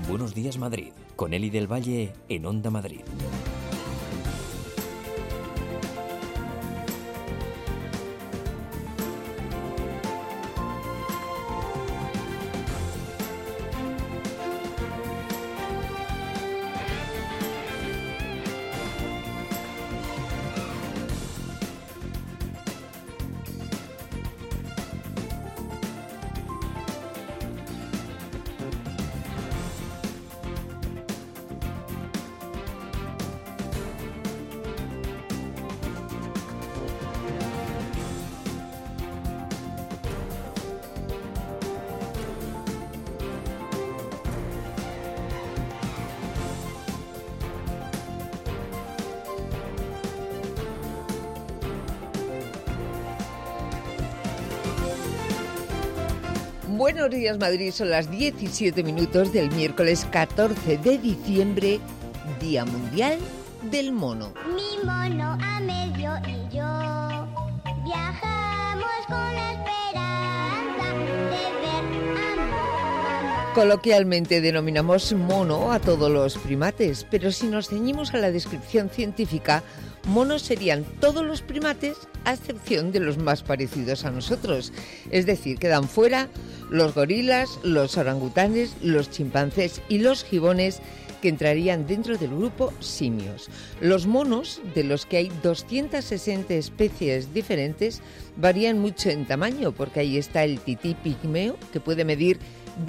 Buenos días Madrid, con Eli del Valle en Onda Madrid. Buenos días Madrid, son las 17 minutos del miércoles 14 de diciembre, Día Mundial del Mono. Mi mono a medio y yo viajamos con la esperanza de ver a mamá. Coloquialmente denominamos mono a todos los primates, pero si nos ceñimos a la descripción científica, monos serían todos los primates a excepción de los más parecidos a nosotros. Es decir, quedan fuera los gorilas, los orangutanes, los chimpancés y los gibones, que entrarían dentro del grupo simios. Los monos, de los que hay 260 especies diferentes, varían mucho en tamaño, porque ahí está el tití pigmeo, que puede medir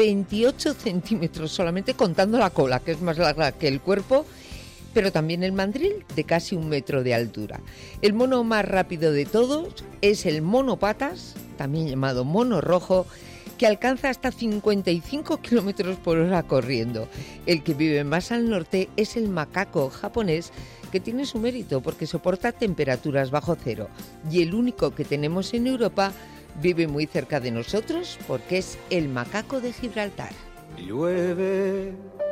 28 centímetros solamente contando la cola, que es más larga que el cuerpo, pero también el mandril, de casi 1 metro de altura. El mono más rápido de todos es el mono patas, también llamado mono rojo, que alcanza hasta 55 kilómetros por hora corriendo. El que vive más al norte es el macaco japonés, que tiene su mérito porque soporta temperaturas bajo cero. Y el único que tenemos en Europa vive muy cerca de nosotros porque es el macaco de Gibraltar. Llueve,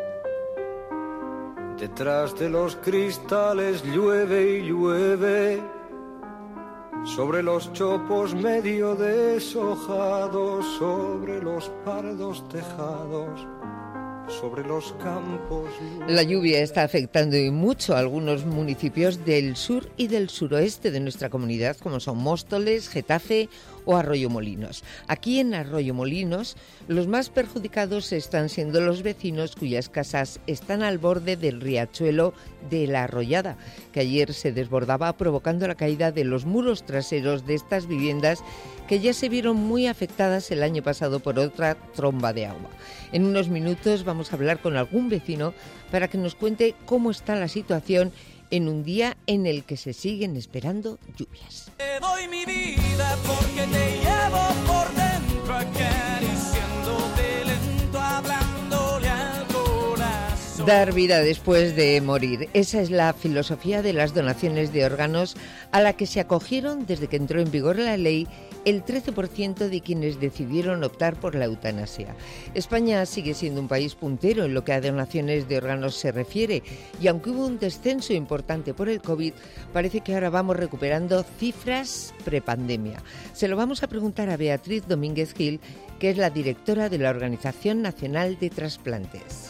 detrás de los cristales llueve y llueve, sobre los chopos medio deshojados, sobre los pardos tejados, sobre los campos. La lluvia está afectando y mucho a algunos municipios del sur y del suroeste de nuestra comunidad, como son Móstoles, Getafe o Arroyomolinos. Aquí en Arroyomolinos, los más perjudicados están siendo los vecinos cuyas casas están al borde del riachuelo de La Arroyada, que ayer se desbordaba provocando la caída de los muros traseros de estas viviendas que ya se vieron muy afectadas el año pasado por otra tromba de agua. En unos minutos vamos a hablar con algún vecino para que nos cuente cómo está la situación en un día en el que se siguen esperando lluvias. Te doy mi vida porque te llevo por dentro, acariciándote lento, hablándole al corazón. Dar vida después de morir. Esa es la filosofía de las donaciones de órganos a la que se acogieron desde que entró en vigor la ley el 13% de quienes decidieron optar por la eutanasia. España sigue siendo un país puntero en lo que a donaciones de órganos se refiere, y aunque hubo un descenso importante por el COVID, parece que ahora vamos recuperando cifras prepandemia. Se lo vamos a preguntar a Beatriz Domínguez Gil, que es la directora de la Organización Nacional de Trasplantes.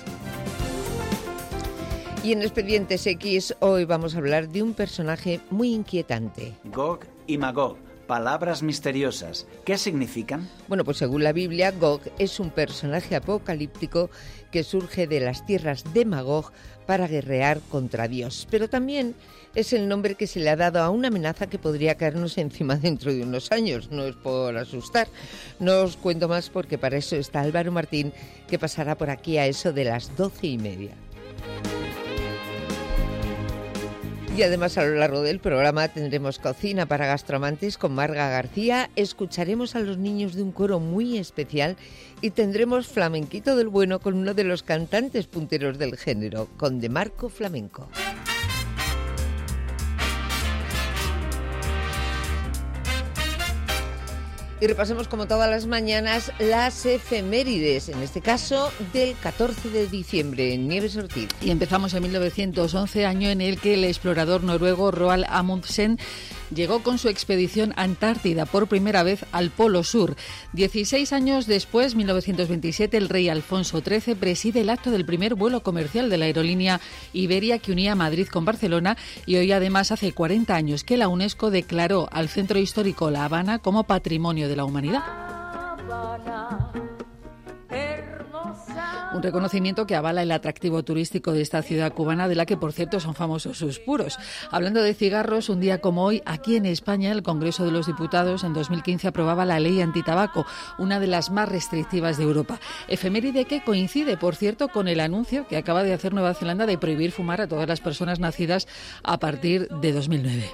Y en Expedientes X hoy vamos a hablar de un personaje muy inquietante. Gog y Magog. Palabras misteriosas. ¿Qué significan? Bueno, pues según la Biblia, Gog es un personaje apocalíptico que surge de las tierras de Magog para guerrear contra Dios. Pero también es el nombre que se le ha dado a una amenaza que podría caernos encima dentro de unos años. No es por asustar. No os cuento más porque para eso está Álvaro Martín, que pasará por aquí a eso de las 12:30. Y además a lo largo del programa tendremos cocina para gastroamantes con Marga García, escucharemos a los niños de un coro muy especial y tendremos flamenquito del bueno con uno de los cantantes punteros del género, con De Marco Flamenco. Y repasemos como todas las mañanas las efemérides, en este caso del 14 de diciembre, Nieves Ortiz. Y empezamos en 1911, año en el que el explorador noruego Roald Amundsen llegó con su expedición Antártida por primera vez al Polo Sur. 16 años después, 1927, el rey Alfonso XIII preside el acto del primer vuelo comercial de la aerolínea Iberia que unía Madrid con Barcelona, y hoy además hace 40 años que la UNESCO declaró al centro histórico La Habana como Patrimonio de la Humanidad. Un reconocimiento que avala el atractivo turístico de esta ciudad cubana, de la que, por cierto, son famosos sus puros. Hablando de cigarros, un día como hoy, aquí en España, el Congreso de los Diputados en 2015 aprobaba la ley antitabaco, una de las más restrictivas de Europa. Efeméride que coincide, por cierto, con el anuncio que acaba de hacer Nueva Zelanda de prohibir fumar a todas las personas nacidas a partir de 2009.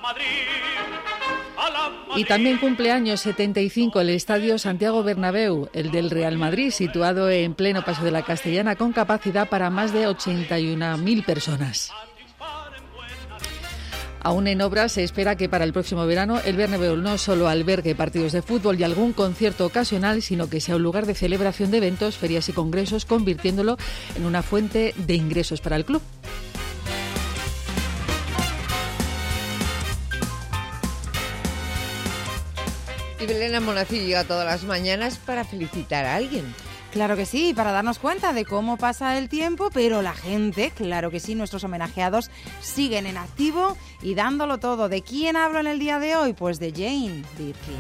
Y también cumple años 75 el Estadio Santiago Bernabéu, el del Real Madrid, situado en pleno Paseo de la Castellana, con capacidad para más de 81.000 personas. Aún en obras, se espera que para el próximo verano el Bernabéu no solo albergue partidos de fútbol y algún concierto ocasional, sino que sea un lugar de celebración de eventos, ferias y congresos, convirtiéndolo en una fuente de ingresos para el club. Y Belén Almonacid llega todas las mañanas para felicitar a alguien. Claro que sí, para darnos cuenta de cómo pasa el tiempo, pero la gente, claro que sí, nuestros homenajeados siguen en activo y dándolo todo. ¿De quién hablo en el día de hoy? Pues de Jane Birkin.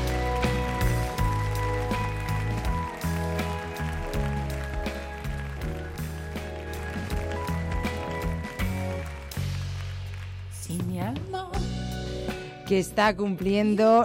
Que está cumpliendo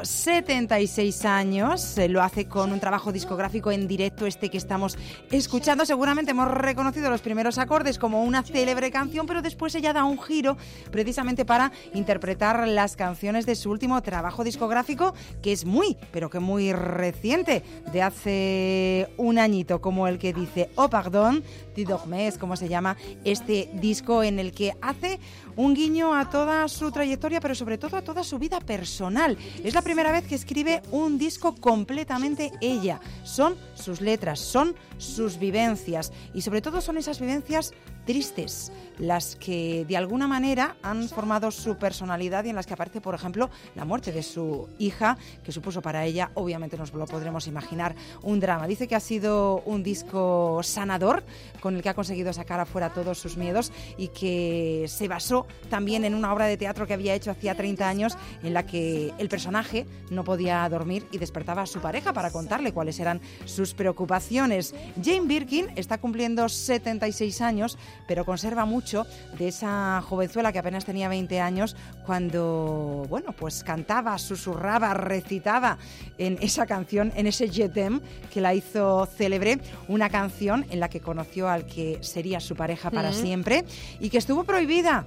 76 años, lo hace con un trabajo discográfico en directo, este que estamos escuchando. Seguramente hemos reconocido los primeros acordes como una célebre canción, pero después ella da un giro precisamente para interpretar las canciones de su último trabajo discográfico, que es muy, pero que muy reciente, de hace un añito, como el que dice Oh Pardon, de Dormez, como se llama este disco, en el que hace un guiño a toda su trayectoria, pero sobre todo a toda su vida personal. Es la primera vez que escribe un disco completamente ella. Son sus letras, son sus vivencias, y sobre todo son esas vivencias tristes las que de alguna manera han formado su personalidad, y en las que aparece, por ejemplo, la muerte de su hija, que supuso para ella, obviamente nos lo podremos imaginar, un drama. Dice que ha sido un disco sanador, con el que ha conseguido sacar afuera todos sus miedos, y que se basó también en una obra de teatro que había hecho hacía 30 años, en la que el personaje no podía dormir y despertaba a su pareja para contarle cuáles eran sus preocupaciones. Jane Birkin está cumpliendo 76 años, pero conserva mucho de esa jovenzuela que apenas tenía 20 años cuando, bueno, pues cantaba, susurraba, recitaba en esa canción, en ese Je t'aime, que la hizo célebre, una canción en la que conoció al que sería su pareja para siempre, y que estuvo prohibida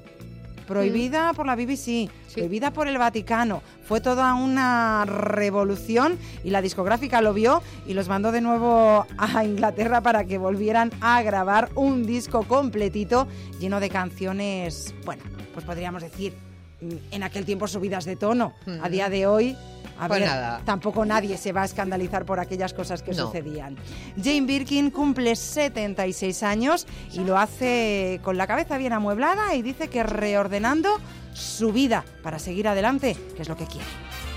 por la BBC, prohibida por el Vaticano. Fue toda una revolución, y la discográfica lo vio y los mandó de nuevo a Inglaterra para que volvieran a grabar un disco completito lleno de canciones, bueno, pues podríamos decir, en aquel tiempo subidas de tono. A día de hoy, pues nada, tampoco nadie se va a escandalizar por aquellas cosas que sucedían. Jane Birkin cumple 76 años y lo hace con la cabeza bien amueblada, y dice que reordenando su vida para seguir adelante, que es lo que quiere.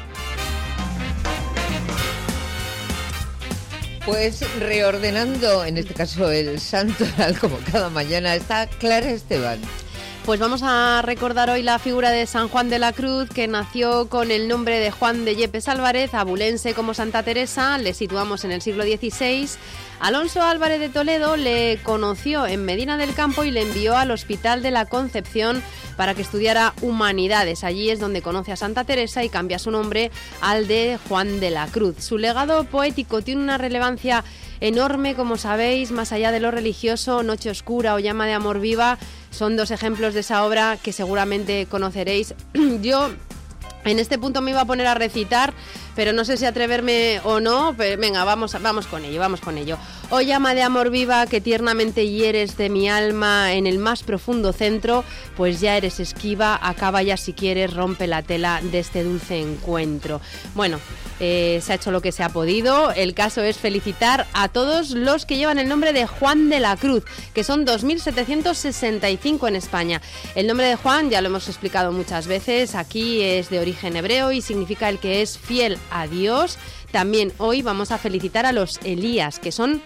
Pues reordenando, en este caso el santoral, como cada mañana, está Clara Esteban. Pues vamos a recordar hoy la figura de San Juan de la Cruz, que nació con el nombre de Juan de Yepes Álvarez, abulense como Santa Teresa. Le situamos en el siglo XVI. Alonso Álvarez de Toledo le conoció en Medina del Campo y le envió al Hospital de la Concepción para que estudiara Humanidades. Allí es donde conoce a Santa Teresa y cambia su nombre al de Juan de la Cruz. Su legado poético tiene una relevancia enorme, como sabéis, más allá de lo religioso. Noche Oscura o Llama de Amor Viva son dos ejemplos de esa obra que seguramente conoceréis. Yo en este punto me iba a poner a recitar, pero no sé si atreverme o no. Pero venga, vamos con ello. Oh llama de amor viva que tiernamente hieres de mi alma en el más profundo centro, pues ya eres esquiva, acaba ya si quieres, rompe la tela de este dulce encuentro. Bueno, se ha hecho lo que se ha podido. El caso es felicitar a todos los que llevan el nombre de Juan de la Cruz, que son 2.765 en España. El nombre de Juan, ya lo hemos explicado muchas veces, aquí es de origen hebreo y significa el que es fiel a Dios. También hoy vamos a felicitar a los Elías, que son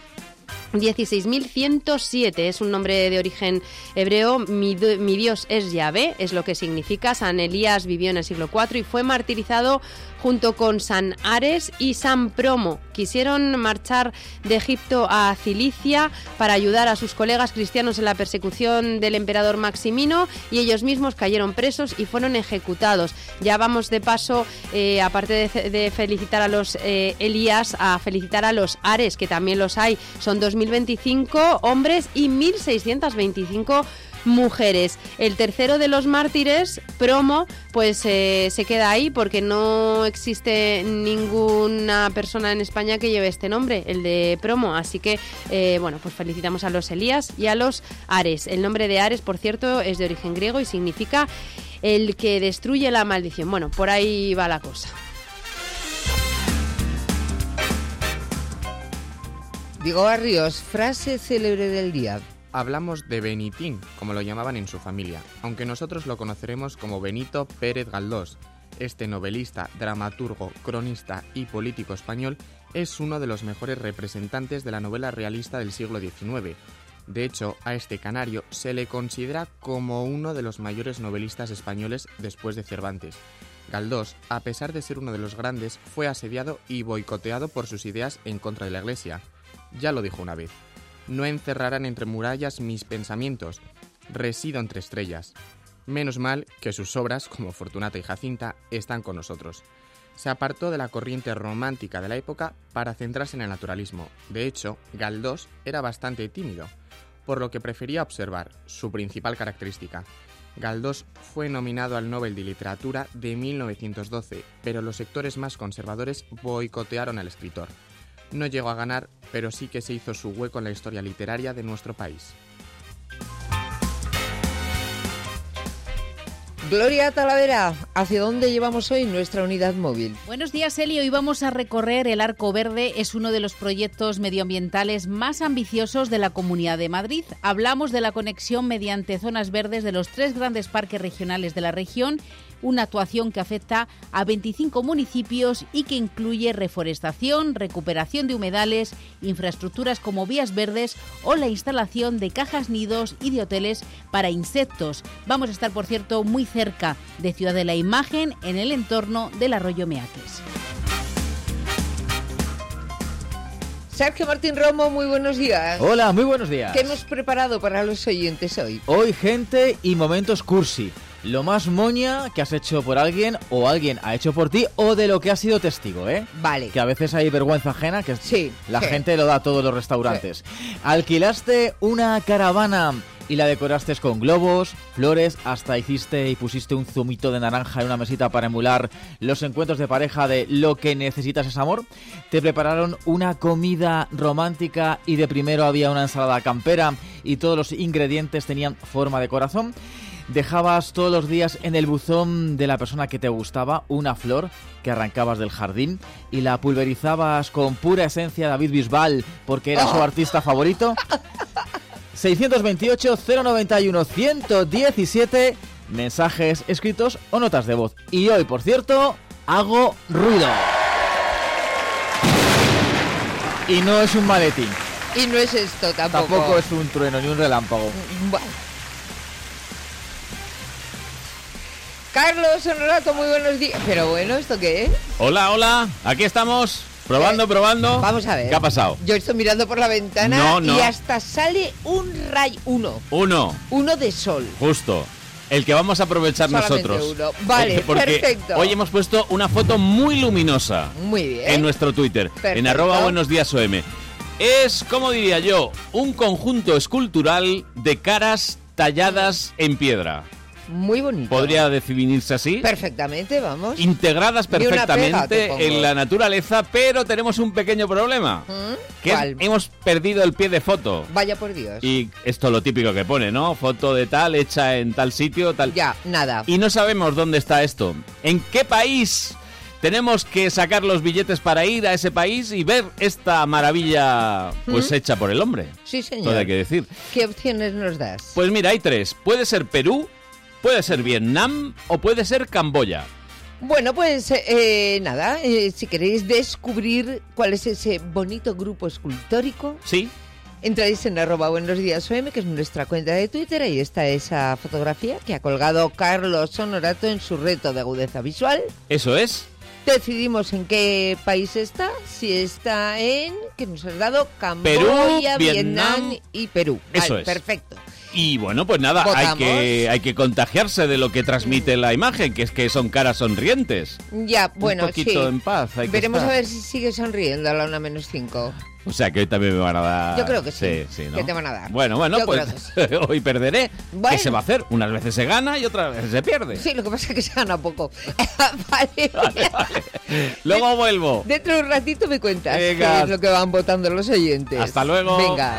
16.107, es un nombre de origen hebreo. Mi Dios es Yahvé, es lo que significa. San Elías vivió en el siglo IV y fue martirizado junto con San Ares y San Promo. Quisieron marchar de Egipto a Cilicia para ayudar a sus colegas cristianos en la persecución del emperador Maximino y ellos mismos cayeron presos y fueron ejecutados. Ya vamos de paso, aparte de felicitar a los Elías, a felicitar a los Ares, que también los hay. Son 2.025 hombres y 1.625 mujeres. El tercero de los mártires, Promo, pues se queda ahí porque no existe ninguna persona en España que lleve este nombre, el de Promo. Así que, bueno, pues felicitamos a los Elías y a los Ares. El nombre de Ares, por cierto, es de origen griego y significa el que destruye la maldición. Bueno, por ahí va la cosa. Diego Barrios, frase célebre del día. Hablamos de Benitín, como lo llamaban en su familia, aunque nosotros lo conoceremos como Benito Pérez Galdós. Este novelista, dramaturgo, cronista y político español es uno de los mejores representantes de la novela realista del siglo XIX. De hecho, a este canario se le considera como uno de los mayores novelistas españoles después de Cervantes. Galdós, a pesar de ser uno de los grandes, fue asediado y boicoteado por sus ideas en contra de la Iglesia. Ya lo dijo una vez: no encerrarán entre murallas mis pensamientos, resido entre estrellas. Menos mal que sus obras, como Fortunata y Jacinta, están con nosotros. Se apartó de la corriente romántica de la época para centrarse en el naturalismo. De hecho, Galdós era bastante tímido, por lo que prefería observar, su principal característica. Galdós fue nominado al Nobel de Literatura de 1912, pero los sectores más conservadores boicotearon al escritor. No llegó a ganar, pero sí que se hizo su hueco en la historia literaria de nuestro país. Gloria Talavera, ¿hacia dónde llevamos hoy nuestra unidad móvil? Buenos días, Eli. Hoy vamos a recorrer el Arco Verde. Es uno de los proyectos medioambientales más ambiciosos de la Comunidad de Madrid. Hablamos de la conexión mediante zonas verdes de los 3 grandes parques regionales de la región, una actuación que afecta a 25 municipios y que incluye reforestación, recuperación de humedales, infraestructuras como vías verdes o la instalación de cajas nidos y de hoteles para insectos. Vamos a estar, por cierto, muy cerca de Ciudad de la Imagen, en el entorno del arroyo Meates. Sergio Martín Romo, muy buenos días. Hola, muy buenos días. ¿Qué hemos preparado para los oyentes hoy? Hoy, gente y momentos cursi. Lo más moña que has hecho por alguien o alguien ha hecho por ti o de lo que has sido testigo, ¿eh? Vale. Que a veces hay vergüenza ajena, que sí, la gente lo da a todos los restaurantes. Sí. Alquilaste una caravana y la decoraste con globos, flores, hasta hiciste y pusiste un zumito de naranja en una mesita para emular los encuentros de pareja de Lo que necesitas es amor. Te prepararon una comida romántica y de primero había una ensalada campera y todos los ingredientes tenían forma de corazón. Dejabas todos los días en el buzón de la persona que te gustaba una flor que arrancabas del jardín y la pulverizabas con pura esencia David Bisbal porque era su artista favorito. 628-091-117, mensajes escritos o notas de voz. Y hoy, por cierto, hago ruido. Y no es un maletín. Y no es esto tampoco. Tampoco es un trueno ni un relámpago. Bueno. Carlos Honorato, muy buenos días. Pero bueno, ¿esto qué es? Hola, hola, aquí estamos. Probando. Vamos a ver. ¿Qué ha pasado? Yo estoy mirando por la ventana y hasta sale un rayo. Uno de sol. Justo. El que vamos a aprovechar solamente nosotros. Uno. Vale, porque perfecto. Hoy hemos puesto una foto muy luminosa. Muy bien. En nuestro Twitter. Perfecto. En @buenosdíasOM. Es, como diría yo, un conjunto escultural de caras talladas en piedra. Muy bonito. ¿Podría definirse así? Perfectamente, vamos. Integradas Ni una pega, te perfectamente pongo. en la naturaleza, pero tenemos un pequeño problema. Que es, ¿Cuál? hemos perdido el pie de foto. Vaya por Dios. Y esto es lo típico que pone, ¿no? Foto de tal, hecha en tal sitio, tal. Ya, nada. Y no sabemos dónde está esto. ¿En qué país tenemos que sacar los billetes para ir a ese país y ver esta maravilla pues hecha por el hombre? Sí, señor. Todo hay que decir. ¿Qué opciones nos das? Pues mira, hay tres. Puede ser Perú, puede ser Vietnam o puede ser Camboya. Bueno, pues nada, si queréis descubrir cuál es ese bonito grupo escultórico, sí, entráis en @buenosdiasOM, que es nuestra cuenta de Twitter, ahí está esa fotografía que ha colgado Carlos Honorato en su reto de agudeza visual. Eso es. Decidimos en qué país está, si está en, que nos has dado, Camboya, Perú, Vietnam Vietnam y Perú. Eso Vale, es. Perfecto. Y bueno, pues nada, ¿Votamos? hay que contagiarse de lo que transmite la imagen, que es que son caras sonrientes. Ya, bueno, Un poquito sí. en paz. Hay que Veremos estar. a ver si sigue sonriendo a la 1-5. O sea que hoy también me van a dar. Yo creo que sí, ¿no? que te van a dar. Bueno, Yo pues hoy perderé. Bueno. ¿Qué se va a hacer? Unas veces se gana y otras veces se pierde. Sí, lo que pasa es que se gana poco. Vale. Luego vuelvo. Dentro de un ratito me cuentas Venga. qué es lo que van votando los oyentes. Hasta luego. Venga.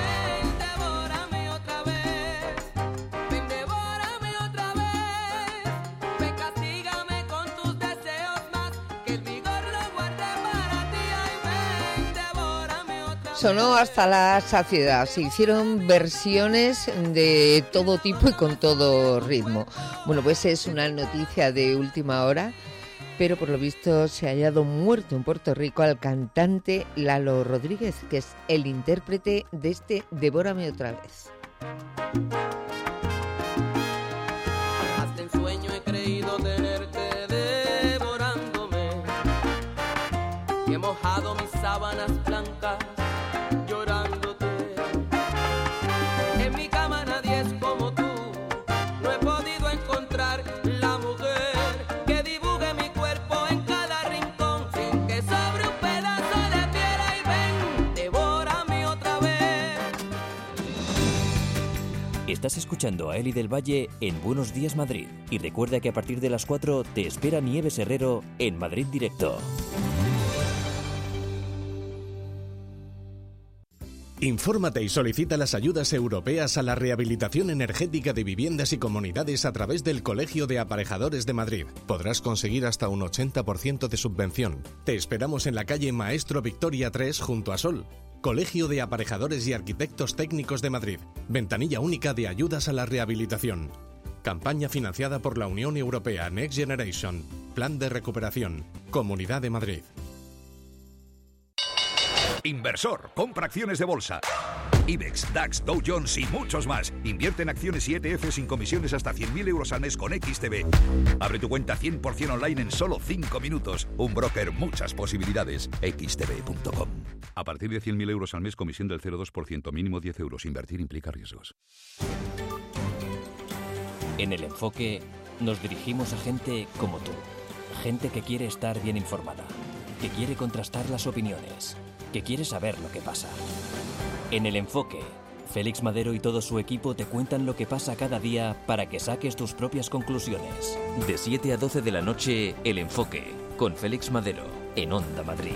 Sonó hasta la saciedad. Se hicieron versiones de todo tipo y con todo ritmo. Bueno, pues es una noticia de última hora, pero por lo visto se ha hallado muerto en Puerto Rico al cantante Lalo Rodríguez, que es el intérprete de este Devórame otra vez. Hasta en sueño he creído tenerte devorándome y he mojado mis sábanas blancas llorándote. En mi cama nadie es como tú, no he podido encontrar la mujer que dibuje mi cuerpo en cada rincón sin que sobre un pedazo de piedra. Y ven, devórame otra vez. Estás escuchando a Eli del Valle en Buenos Días Madrid. Y recuerda que a partir de las 4 te espera Nieves Herrero en Madrid Directo. Infórmate y solicita las ayudas europeas a la rehabilitación energética de viviendas y comunidades a través del Colegio de Aparejadores de Madrid. Podrás conseguir hasta un 80% de subvención. Te esperamos en la calle Maestro Victoria 3 junto a Sol. Colegio de Aparejadores y Arquitectos Técnicos de Madrid. Ventanilla única de ayudas a la rehabilitación. Campaña financiada por la Unión Europea Next Generation. Plan de recuperación. Comunidad de Madrid. Inversor, compra acciones de bolsa. IBEX, DAX, Dow Jones y muchos más. Invierte en acciones y ETF sin comisiones hasta 100.000 euros al mes con XTB. Abre tu cuenta 100% online en solo 5 minutos. Un broker, muchas posibilidades. XTB.com. A partir de 100.000 euros al mes, comisión del 0,2%, mínimo 10 euros. Invertir implica riesgos. En El Enfoque nos dirigimos a gente como tú. Gente que quiere estar bien informada, que quiere contrastar las opiniones, que quiere saber lo que pasa. En El Enfoque, Félix Madero y todo su equipo te cuentan lo que pasa cada día para que saques tus propias conclusiones. De 7 a 12 de la noche, El Enfoque, con Félix Madero, en Onda Madrid.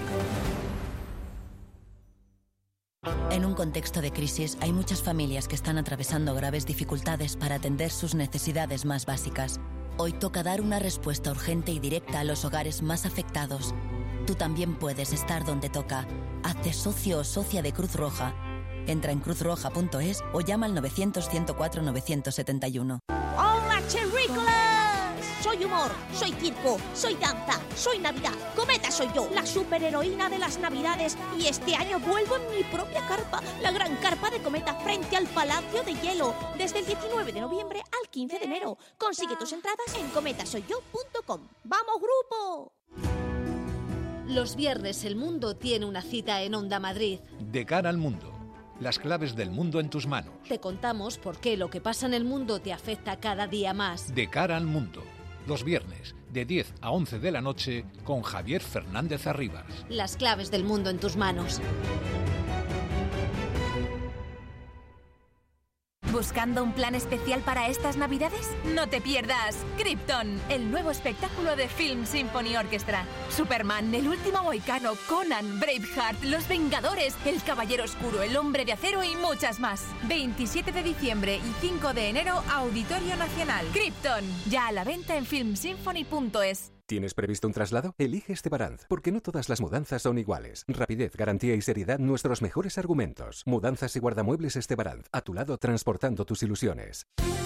En un contexto de crisis, hay muchas familias que están atravesando graves dificultades para atender sus necesidades más básicas. Hoy toca dar una respuesta urgente y directa a los hogares más afectados. Tú también puedes estar donde toca. Hazte socio o socia de Cruz Roja. Entra en cruzroja.es o llama al 900-104-971. ¡Hola, cherrícolas! Soy humor, soy circo, soy danza, soy Navidad. Cometa soy yo, la superheroína de las Navidades. Y este año vuelvo en mi propia carpa, la gran carpa de Cometa frente al Palacio de Hielo. Desde el 19 de noviembre al 15 de enero. Consigue tus entradas en cometasoyyo.com. ¡Vamos, grupo! Los viernes el mundo tiene una cita en Onda Madrid. De cara al mundo. Las claves del mundo en tus manos. Te contamos por qué lo que pasa en el mundo te afecta cada día más. De cara al mundo. Los viernes, de 10 a 11 de la noche, con Javier Fernández Arribas. Las claves del mundo en tus manos. ¿Buscando un plan especial para estas Navidades? No te pierdas Krypton, el nuevo espectáculo de Film Symphony Orchestra. Superman, El último mohicano, Conan, Braveheart, Los Vengadores, El Caballero Oscuro, El Hombre de Acero y muchas más. 27 de diciembre y 5 de enero, Auditorio Nacional. Krypton, ya a la venta en filmsymphony.es. ¿Tienes previsto un traslado? Elige Estebaranz, porque no todas las mudanzas son iguales. Rapidez, garantía y seriedad, nuestros mejores argumentos. Mudanzas y guardamuebles Estebaranz, a tu lado transportando tus ilusiones.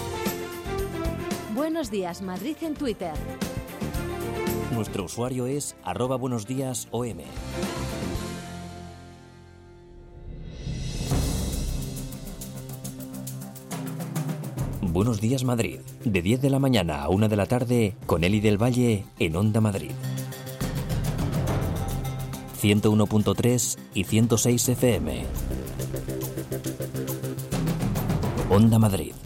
Buenos días, Madrid en Twitter. Nuestro usuario es @buenosdiasom. Buenos días Madrid, de 10 de la mañana a 1 de la tarde, con Eli del Valle en Onda Madrid. 101.3 y 106 FM. Onda Madrid.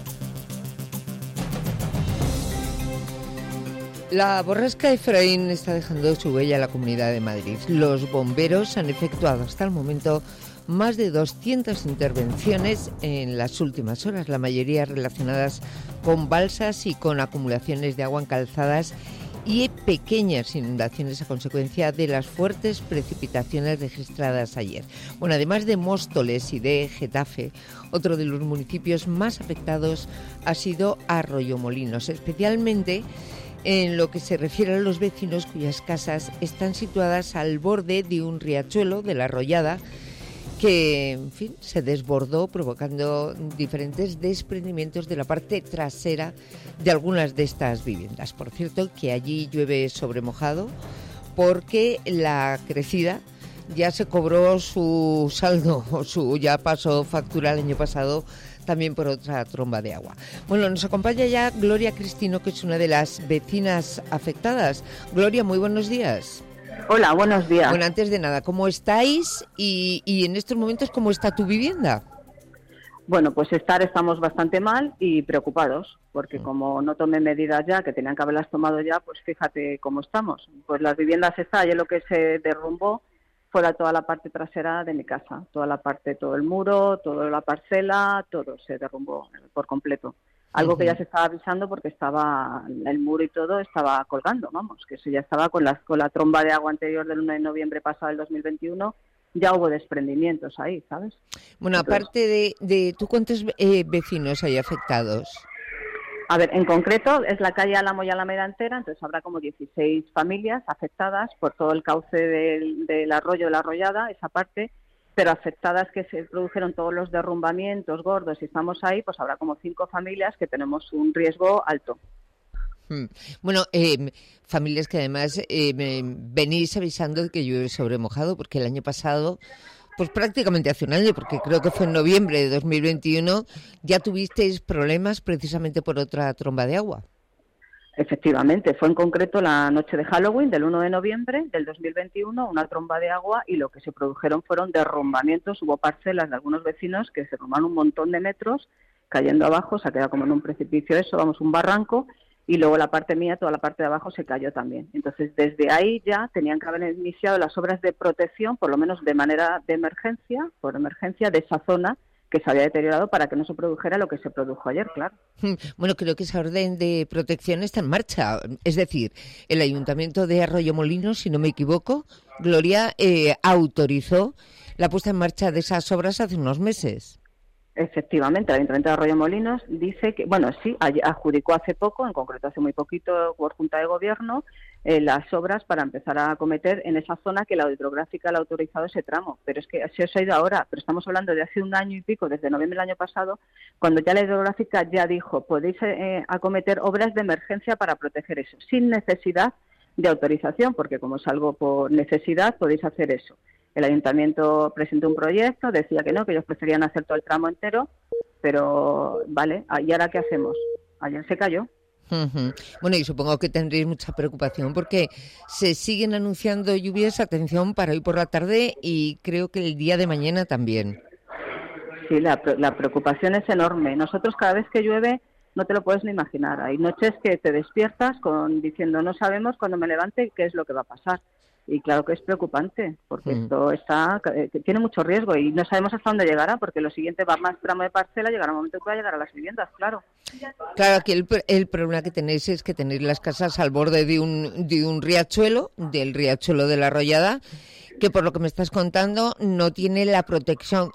La borrasca Efraín está dejando su huella en la Comunidad de Madrid. Los bomberos han efectuado hasta el momento más de 200 intervenciones en las últimas horas, la mayoría relacionadas con balsas y con acumulaciones de agua en calzadas y pequeñas inundaciones a consecuencia de las fuertes precipitaciones registradas ayer. Bueno, además de Móstoles y de Getafe, otro de los municipios más afectados ha sido Arroyomolinos, especialmente en lo que se refiere a los vecinos cuyas casas están situadas al borde de un riachuelo de la Arroyada, que, en fin, se desbordó provocando diferentes desprendimientos de la parte trasera de algunas de estas viviendas. Por cierto, que allí llueve sobre mojado porque la crecida ya se cobró su saldo, ya pasó factura el año pasado también por otra tromba de agua. Bueno, nos acompaña ya Gloria Cristino, que es una de las vecinas afectadas. Gloria, muy buenos días. Hola, buenos días. Bueno, antes de nada, ¿cómo estáis? Y en estos momentos, ¿cómo está tu vivienda? Bueno, pues estamos bastante mal y preocupados, porque como no tomé medidas ya, que tenían que haberlas tomado ya, pues fíjate cómo estamos. Pues las viviendas ayer lo que se derrumbó fue toda la parte trasera de mi casa, todo el muro, toda la parcela, todo se derrumbó por completo. Algo que ya se estaba avisando porque estaba el muro y todo estaba colgando, vamos, que eso ya estaba con la tromba de agua anterior del 1 de noviembre pasado del 2021, ya hubo desprendimientos ahí, ¿sabes? Bueno, entonces, aparte de ¿tú cuántos vecinos hay afectados? A ver, en concreto es la calle Álamo y Alameda entera, entonces habrá como 16 familias afectadas por todo el cauce del arroyo de la Arroyada, esa parte, pero afectadas que se produjeron todos los derrumbamientos gordos y estamos ahí, pues habrá como 5 familias que tenemos un riesgo alto. Bueno, familias que además venís avisando de que llueve sobre mojado, porque el año pasado, pues prácticamente hace un año, porque creo que fue en noviembre de 2021, ya tuvisteis problemas precisamente por otra tromba de agua. Efectivamente, fue en concreto la noche de Halloween del 1 de noviembre del 2021, una tromba de agua, y lo que se produjeron fueron derrumbamientos. Hubo parcelas de algunos vecinos que se derrumbaron un montón de metros, cayendo abajo, se ha quedado como en un precipicio un barranco, y luego la parte mía, toda la parte de abajo se cayó también. Entonces, desde ahí ya tenían que haber iniciado las obras de protección, por lo menos de manera de emergencia, por emergencia, de esa zona que se había deteriorado para que no se produjera lo que se produjo ayer, claro. Bueno, creo que esa orden de protección está en marcha. Es decir, el Ayuntamiento de Arroyomolinos, si no me equivoco, Gloria, autorizó la puesta en marcha de esas obras hace unos meses. Efectivamente, el Ayuntamiento de Arroyomolinos dice que, bueno, sí, adjudicó hace poco, en concreto hace muy poquito, por Junta de Gobierno, las obras para empezar a acometer en esa zona que la hidrográfica le ha autorizado ese tramo. Pero es que se os ha ido ahora, pero estamos hablando de hace un año y pico, desde noviembre del año pasado, cuando ya la hidrográfica ya dijo, podéis acometer obras de emergencia para proteger eso, sin necesidad de autorización, porque como es algo por necesidad, podéis hacer eso. El ayuntamiento presentó un proyecto, decía que no, que ellos preferían hacer todo el tramo entero, pero vale, ¿y ahora qué hacemos? Ayer se cayó. Bueno, y supongo que tendréis mucha preocupación porque se siguen anunciando lluvias, atención, para hoy por la tarde y creo que el día de mañana también. Sí, la preocupación es enorme. Nosotros cada vez que llueve no te lo puedes ni imaginar. Hay noches que te despiertas diciendo no sabemos cuando me levante qué es lo que va a pasar. Y claro que es preocupante, porque esto tiene mucho riesgo y no sabemos hasta dónde llegará, porque lo siguiente va más tramo de parcela, llegará un momento que va a llegar a las viviendas, claro. Claro, aquí el problema que tenéis es que tenéis las casas al borde de un riachuelo, del riachuelo de la Arroyada, que por lo que me estás contando no tiene la protección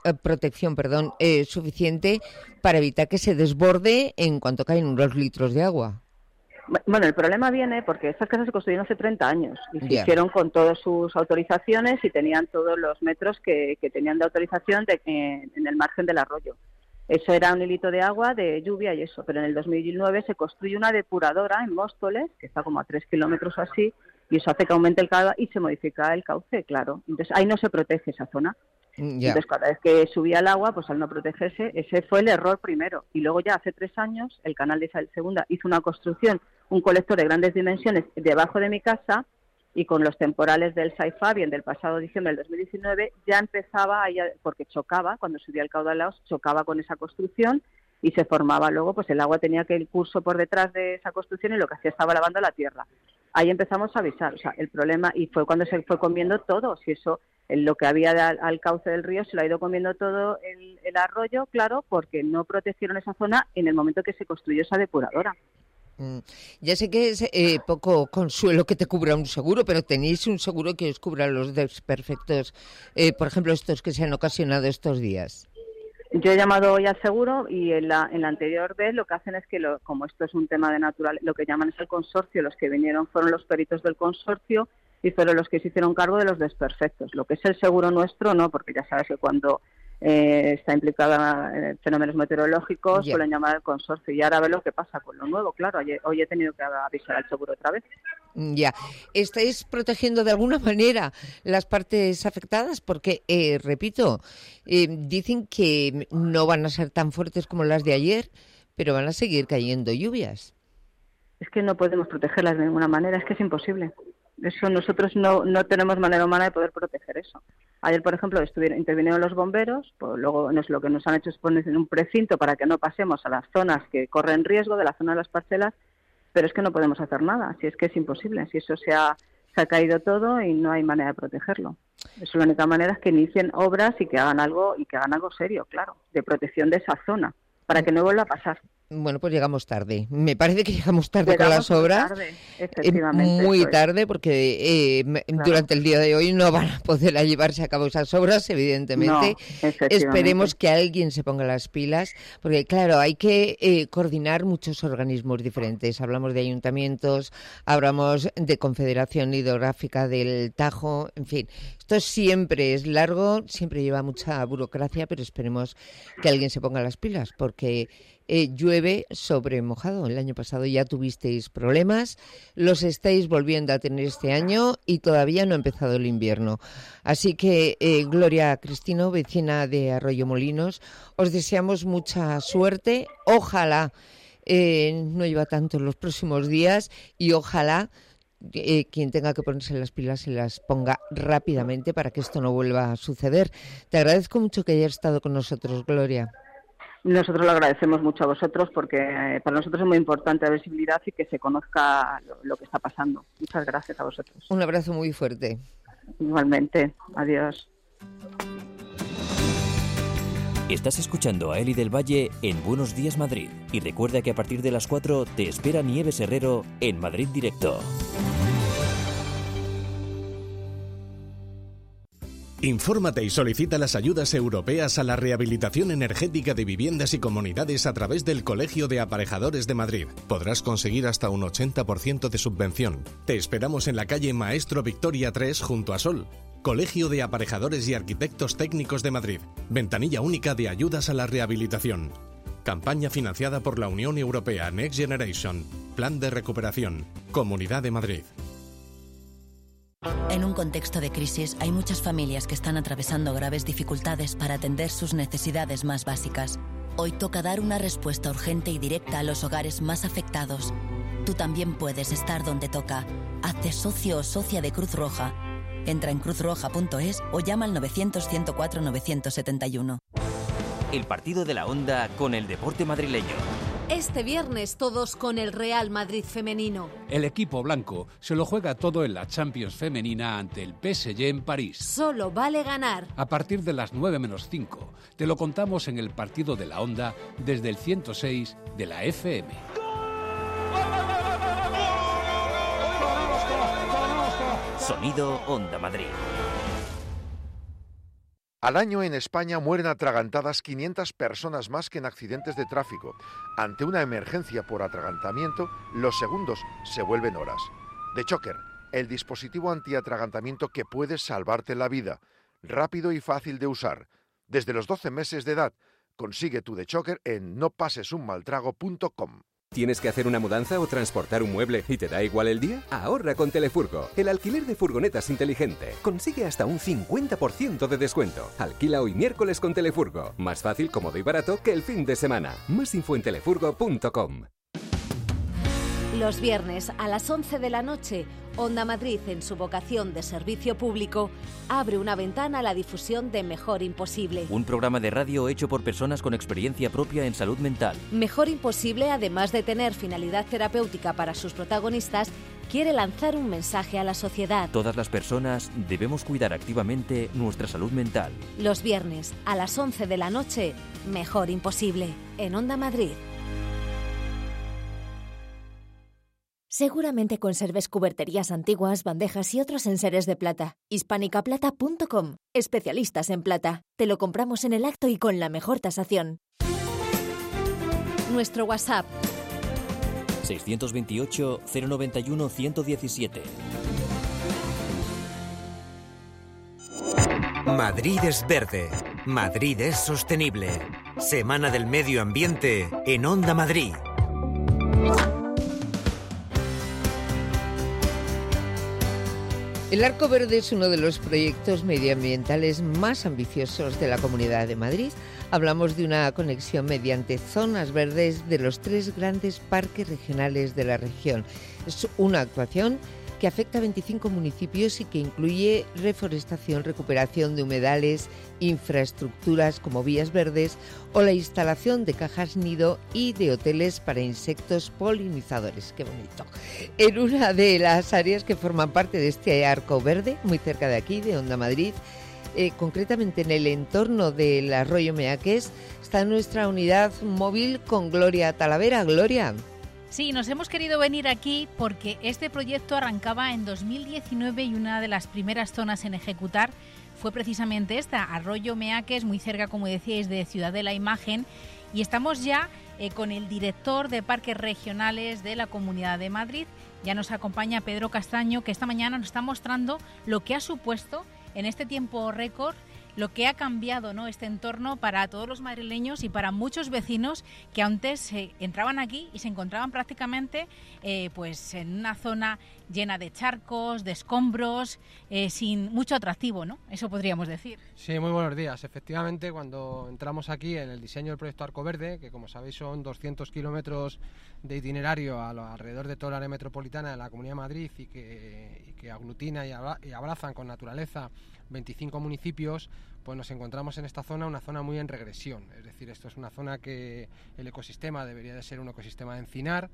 suficiente para evitar que se desborde en cuanto caen unos litros de agua. Bueno, el problema viene porque estas casas se construyeron hace 30 años y se hicieron con todas sus autorizaciones y tenían todos los metros que tenían de autorización en el margen del arroyo. Eso era un hilito de agua, de lluvia y eso, pero en el 2009 se construye una depuradora en Móstoles, que está como a 3 kilómetros o así, y eso hace que aumente el caudal y se modifica el cauce, claro. Entonces ahí no se protege esa zona. Entonces cada vez que subía el agua, pues al no protegerse, ese fue el error primero. Y luego ya hace 3 años, el canal de Isabel II hizo una construcción, un colector de grandes dimensiones debajo de mi casa, y con los temporales del Saifabien del pasado diciembre del 2019 ya empezaba, porque chocaba, cuando subía el caudal chocaba con esa construcción y se formaba luego, pues el agua tenía que ir curso por detrás de esa construcción y lo que hacía estaba lavando la tierra. Ahí empezamos a avisar, o sea, el problema, y fue cuando se fue comiendo todo, si eso, lo que había al cauce del río se lo ha ido comiendo todo el arroyo, claro, porque no protegieron esa zona en el momento que se construyó esa depuradora. Ya sé que es poco consuelo que te cubra un seguro, pero tenéis un seguro que os cubra los desperfectos, por ejemplo, estos que se han ocasionado estos días. Yo he llamado hoy al seguro y en la anterior vez lo que hacen es que, como esto es un tema de natural, lo que llaman es el consorcio, los que vinieron fueron los peritos del consorcio y fueron los que se hicieron cargo de los desperfectos. Lo que es el seguro nuestro no, porque ya sabes que cuando está implicada en fenómenos meteorológicos suelen llamar al consorcio y ahora a ver lo que pasa con lo nuevo. Claro, hoy he tenido que avisar al seguro otra vez. Ya, ¿estáis protegiendo de alguna manera las partes afectadas? Porque, repito, dicen que no van a ser tan fuertes como las de ayer, pero van a seguir cayendo lluvias. Es que no podemos protegerlas de ninguna manera, es que es imposible. Eso nosotros no tenemos manera humana de poder proteger eso. Ayer, por ejemplo, intervinieron los bomberos, pues luego lo que nos han hecho es poner en un precinto para que no pasemos a las zonas que corren riesgo, de la zona de las parcelas, pero es que no podemos hacer nada, si es que es imposible, si eso se ha caído todo y no hay manera de protegerlo. Eso la única manera es que inicien obras y que hagan algo serio, claro, de protección de esa zona, para que no vuelva a pasar. Bueno, pues llegamos tarde. Me parece que llegamos tarde con las obras. Tarde, efectivamente. Muy tarde, porque durante el día de hoy no van a poder llevarse a cabo esas obras, evidentemente. No, esperemos que alguien se ponga las pilas, porque claro, hay que coordinar muchos organismos diferentes. Hablamos de ayuntamientos, hablamos de Confederación Hidrográfica del Tajo, en fin. Esto siempre es largo, siempre lleva mucha burocracia, pero esperemos que alguien se ponga las pilas, porque llueve sobre mojado. El año pasado ya tuvisteis problemas, los estáis volviendo a tener este año y todavía no ha empezado el invierno. Así que, Gloria Cristino, vecina de Arroyomolinos, os deseamos mucha suerte. Ojalá no llueva tanto en los próximos días y ojalá quien tenga que ponerse las pilas se las ponga rápidamente para que esto no vuelva a suceder. Te agradezco mucho que hayas estado con nosotros, Gloria. Nosotros lo agradecemos mucho a vosotros porque para nosotros es muy importante la visibilidad y que se conozca lo que está pasando. Muchas gracias a vosotros. Un abrazo muy fuerte. Igualmente. Adiós. Estás escuchando a Eli del Valle en Buenos Días Madrid. Y recuerda que a partir de las 4 te espera Nieves Herrero en Madrid Directo. Infórmate y solicita las ayudas europeas a la rehabilitación energética de viviendas y comunidades a través del Colegio de Aparejadores de Madrid. Podrás conseguir hasta un 80% de subvención. Te esperamos en la calle Maestro Victoria 3 junto a Sol. Colegio de Aparejadores y Arquitectos Técnicos de Madrid. Ventanilla única de ayudas a la rehabilitación. Campaña financiada por la Unión Europea Next Generation. Plan de recuperación. Comunidad de Madrid. En un contexto de crisis, hay muchas familias que están atravesando graves dificultades para atender sus necesidades más básicas. Hoy toca dar una respuesta urgente y directa a los hogares más afectados. Tú también puedes estar donde toca. Hazte socio o socia de Cruz Roja. Entra en cruzroja.es o llama al 900 104 971. El partido de la Onda con el deporte madrileño. Este viernes todos con el Real Madrid femenino. El equipo blanco se lo juega todo en la Champions femenina ante el PSG en París. Solo vale ganar. A partir de las 9:05 te lo contamos en el partido de la Onda desde el 106 de la FM. Sonido Onda Madrid. Al año en España mueren atragantadas 500 personas más que en accidentes de tráfico. Ante una emergencia por atragantamiento, los segundos se vuelven horas. The Choker, el dispositivo antiatragantamiento que puede salvarte la vida. Rápido y fácil de usar. Desde los 12 meses de edad, consigue tu The Choker en nopasesunmaltrago.com. ¿Tienes que hacer una mudanza o transportar un mueble y te da igual el día? Ahorra con Telefurgo, el alquiler de furgonetas inteligente. Consigue hasta un 50% de descuento. Alquila hoy miércoles con Telefurgo. Más fácil, cómodo y barato que el fin de semana. Más info en telefurgo.com. Los viernes a las 11 de la noche, Onda Madrid, en su vocación de servicio público, abre una ventana a la difusión de Mejor Imposible. Un programa de radio hecho por personas con experiencia propia en salud mental. Mejor Imposible, además de tener finalidad terapéutica para sus protagonistas, quiere lanzar un mensaje a la sociedad. Todas las personas debemos cuidar activamente nuestra salud mental. Los viernes a las 11 de la noche, Mejor Imposible, en Onda Madrid. Seguramente conserves cuberterías antiguas, bandejas y otros enseres de plata. Hispanicaplata.com. Especialistas en plata. Te lo compramos en el acto y con la mejor tasación. Nuestro WhatsApp 628 091 117. Madrid es verde. Madrid es sostenible. Semana del Medio Ambiente en Onda Madrid. El Arco Verde es uno de los proyectos medioambientales más ambiciosos de la Comunidad de Madrid. Hablamos de una conexión mediante zonas verdes de los 3 grandes parques regionales de la región. Es una actuación que afecta a 25 municipios y que incluye reforestación, recuperación de humedales, infraestructuras como vías verdes o la instalación de cajas nido y de hoteles para insectos polinizadores. ¡Qué bonito! En una de las áreas que forman parte de este Arco Verde, muy cerca de aquí, de Onda Madrid, concretamente en el entorno del Arroyo Meaques, está nuestra unidad móvil con Gloria Talavera. Gloria. Sí, nos hemos querido venir aquí porque este proyecto arrancaba en 2019 y una de las primeras zonas en ejecutar fue precisamente esta, Arroyo Meaques, muy cerca, como decíais, de Ciudad de la Imagen. Y estamos ya con el director de Parques Regionales de la Comunidad de Madrid. Ya nos acompaña Pedro Castaño, que esta mañana nos está mostrando lo que ha supuesto en este tiempo récord, lo que ha cambiado, ¿no?, este entorno para todos los madrileños y para muchos vecinos que antes entraban aquí y se encontraban prácticamente pues en una zona llena de charcos, de escombros, sin mucho atractivo, ¿no? Eso podríamos decir. Sí, muy buenos días. Efectivamente, cuando entramos aquí en el diseño del proyecto Arco Verde, que como sabéis son 200 kilómetros de itinerario alrededor de toda la área metropolitana de la Comunidad de Madrid y que aglutina y abrazan con naturaleza 25 municipios, pues nos encontramos en esta zona, una zona muy en regresión. Es decir, esto es una zona que el ecosistema debería de ser un ecosistema de encina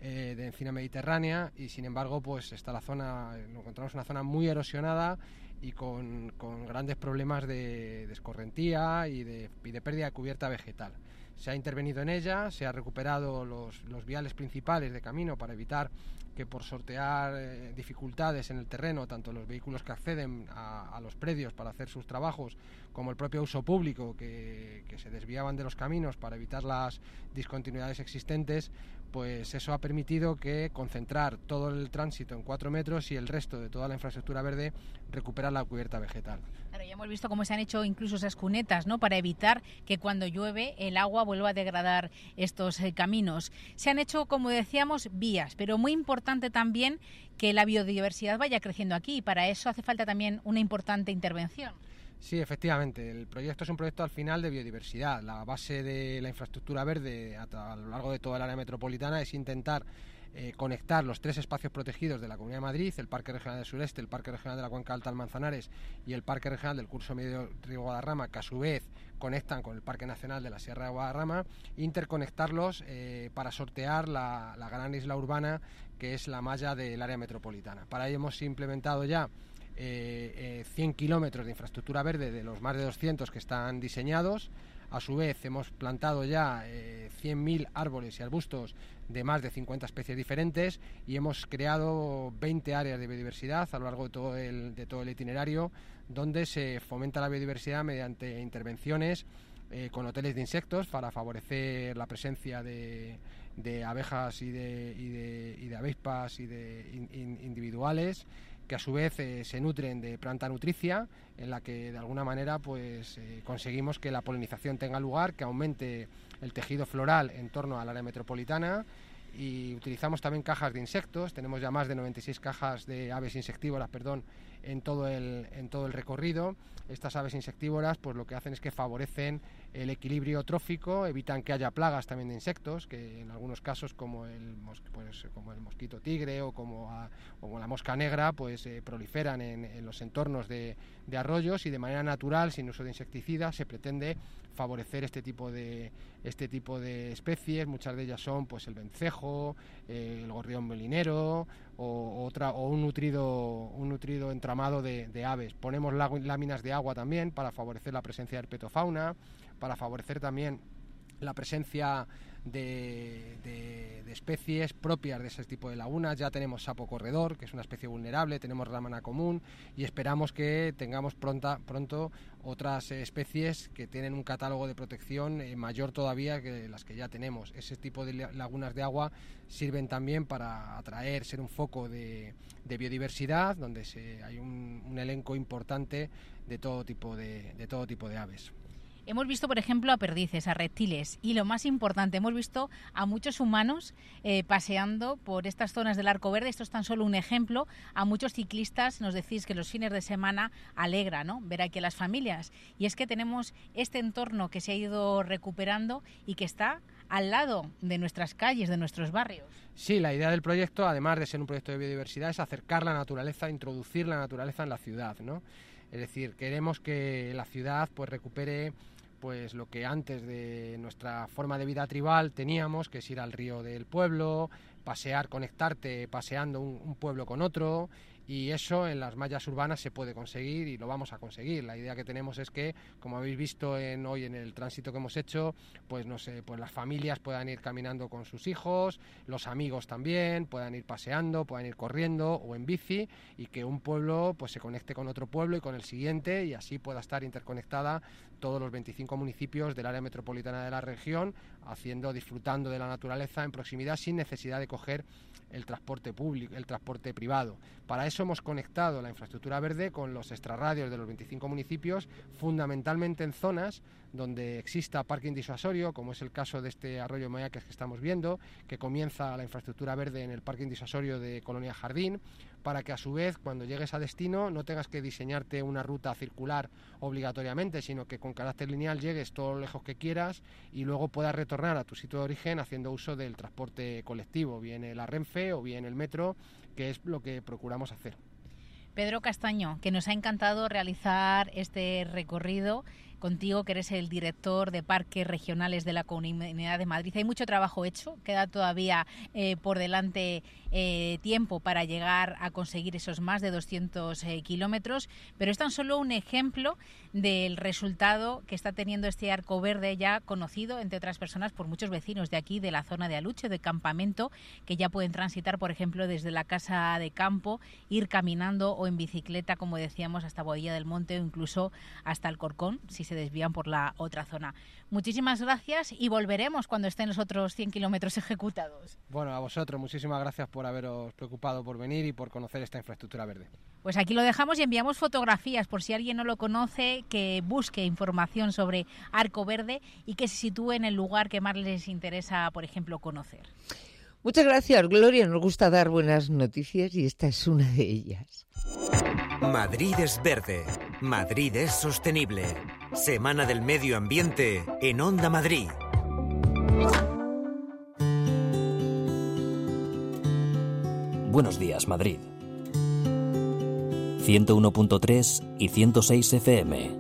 mediterránea, y sin embargo pues está la zona, nos encontramos una zona muy erosionada y con grandes problemas de escorrentía y de pérdida de cubierta vegetal. Se ha intervenido en ella, se ha recuperado los viales principales de camino para evitar que, por sortear dificultades en el terreno, tanto los vehículos que acceden a los predios para hacer sus trabajos como el propio uso público que se desviaban de los caminos para evitar las discontinuidades existentes, pues eso ha permitido que concentrar todo el tránsito en 4 metros y el resto de toda la infraestructura verde recuperar la cubierta vegetal. Claro, ya hemos visto cómo se han hecho incluso esas cunetas, ¿no?, para evitar que cuando llueve el agua vuelva a degradar estos caminos. Se han hecho, como decíamos, vías, pero muy importante también que la biodiversidad vaya creciendo aquí, y para eso hace falta también una importante intervención. Sí, efectivamente, el proyecto es un proyecto al final de biodiversidad. La base de la infraestructura verde a lo largo de toda el área metropolitana es intentar conectar los 3 espacios protegidos de la Comunidad de Madrid, el Parque Regional del Sureste, el Parque Regional de la Cuenca Alta del Manzanares y el Parque Regional del Curso Medio Río Guadarrama, que a su vez conectan con el Parque Nacional de la Sierra de Guadarrama, interconectarlos para sortear la gran isla urbana que es la malla del área metropolitana. Para ello hemos implementado ya 100 kilómetros de infraestructura verde de los más de 200 que están diseñados. A su vez hemos plantado ya 100.000 árboles y arbustos de más de 50 especies diferentes y hemos creado 20 áreas de biodiversidad a lo largo de todo el itinerario, donde se fomenta la biodiversidad mediante intervenciones con hoteles de insectos para favorecer la presencia de abejas y de avispas y de individuales, que a su vez se nutren de planta nutricia, en la que de alguna manera conseguimos que la polinización tenga lugar, que aumente el tejido floral en torno al área metropolitana. Y utilizamos también cajas de insectos, tenemos ya más de 96 cajas de aves insectívoras, en todo el recorrido. Estas aves insectívoras pues lo que hacen es que favorecen el equilibrio trófico, evitan que haya plagas también de insectos, que en algunos casos como el mosquito tigre o como la mosca negra proliferan en los entornos de arroyos, y de manera natural, sin uso de insecticidas, se pretende favorecer este tipo de especies. Muchas de ellas son el vencejo, el gorrión molinero o un nutrido entramado de aves. Ponemos láminas de agua también para favorecer la presencia de herpetofauna, para favorecer también la presencia de especies propias de ese tipo de lagunas. Ya tenemos sapo corredor, que es una especie vulnerable, tenemos rámana común, y esperamos que tengamos pronto otras especies que tienen un catálogo de protección mayor todavía que las que ya tenemos. Ese tipo de lagunas de agua sirven también para ser un foco de biodiversidad, donde hay un elenco importante de todo tipo de aves. Hemos visto, por ejemplo, a perdices, a reptiles y, lo más importante, hemos visto a muchos humanos paseando por estas zonas del Arco Verde. Esto es tan solo un ejemplo. A muchos ciclistas nos decís que los fines de semana alegra, ¿no?, ver aquí a las familias. Y es que tenemos este entorno que se ha ido recuperando y que está al lado de nuestras calles, de nuestros barrios. Sí, la idea del proyecto, además de ser un proyecto de biodiversidad, es acercar la naturaleza, introducir la naturaleza en la ciudad, ¿no? Es decir, queremos que la ciudad recupere lo que antes de nuestra forma de vida tribal teníamos, que es ir al río del pueblo, pasear, conectarte paseando un pueblo con otro, y eso en las mallas urbanas se puede conseguir y lo vamos a conseguir. La idea que tenemos es que, como habéis visto hoy en el tránsito que hemos hecho, las familias puedan ir caminando con sus hijos, los amigos también puedan ir paseando, puedan ir corriendo o en bici, y que un pueblo se conecte con otro pueblo y con el siguiente, y así pueda estar interconectada todos los 25 municipios del área metropolitana de la región, disfrutando de la naturaleza en proximidad sin necesidad de coger el transporte público, el transporte privado. Para eso hemos conectado la infraestructura verde con los extrarradios de los 25 municipios, fundamentalmente en zonas donde exista parking disuasorio, como es el caso de este arroyo Mayaques que estamos viendo, que comienza la infraestructura verde en el parking disuasorio de Colonia Jardín, para que a su vez, cuando llegues a destino, no tengas que diseñarte una ruta circular obligatoriamente, sino que con carácter lineal llegues todo lo lejos que quieras y luego puedas retornar a tu sitio de origen haciendo uso del transporte colectivo, bien la Renfe o bien el metro, que es lo que procuramos hacer. Pedro Castaño, que nos ha encantado realizar este recorrido contigo, que eres el director de Parques Regionales de la Comunidad de Madrid. Hay mucho trabajo hecho, queda todavía por delante tiempo para llegar a conseguir esos más de 200 kilómetros, pero es tan solo un ejemplo del resultado que está teniendo este Arco Verde, ya conocido, entre otras personas, por muchos vecinos de aquí, de la zona de Aluche, de Campamento, que ya pueden transitar, por ejemplo, desde la Casa de Campo, ir caminando o en bicicleta, como decíamos, hasta Boadilla del Monte o incluso hasta Alcorcón, si se desvían por la otra zona. Muchísimas gracias y volveremos cuando estén los otros 100 kilómetros ejecutados. Bueno, a vosotros, muchísimas gracias por haberos preocupado por venir y por conocer esta infraestructura verde. Pues aquí lo dejamos y enviamos fotografías por si alguien no lo conoce, que busque información sobre Arco Verde y que se sitúe en el lugar que más les interesa, por ejemplo, conocer. Muchas gracias, Gloria. Nos gusta dar buenas noticias y esta es una de ellas. Madrid es verde. Madrid es sostenible. Semana del Medio Ambiente en Onda Madrid. Buenos días, Madrid. 101.3 y 106 FM.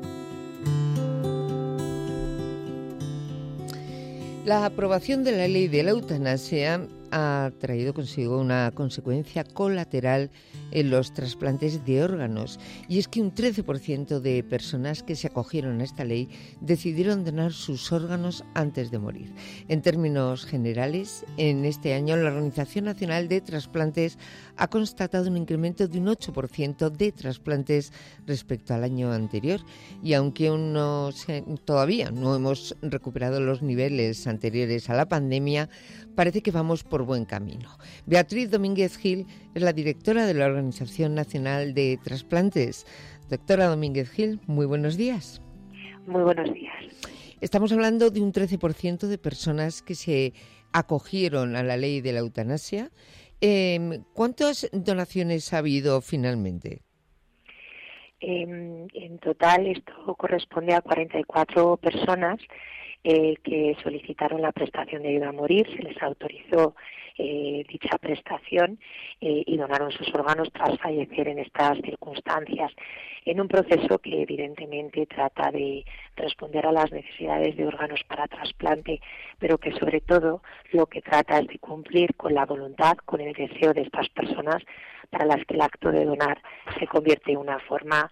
La aprobación de la ley de la eutanasia ha traído consigo una consecuencia colateral en los trasplantes de órganos, y es que un 13% de personas que se acogieron a esta ley decidieron donar sus órganos antes de morir. En términos generales, en este año la Organización Nacional de Trasplantes ha constatado un incremento de un 8% de trasplantes respecto al año anterior, y aunque todavía no hemos recuperado los niveles anteriores a la pandemia, parece que vamos por buen camino. Beatriz Domínguez Gil es la directora de la Organización Nacional de Trasplantes. Doctora Domínguez Gil, muy buenos días. Muy buenos días. Estamos hablando de un 13% de personas que se acogieron a la ley de la eutanasia. ¿Cuántas donaciones ha habido finalmente? En total esto corresponde a 44 personas que solicitaron la prestación de ayuda a morir. Se les autorizó dicha prestación y donaron sus órganos tras fallecer en estas circunstancias, en un proceso que evidentemente trata de responder a las necesidades de órganos para trasplante, pero que sobre todo lo que trata es de cumplir con la voluntad, con el deseo de estas personas para las que el acto de donar se convierte en una forma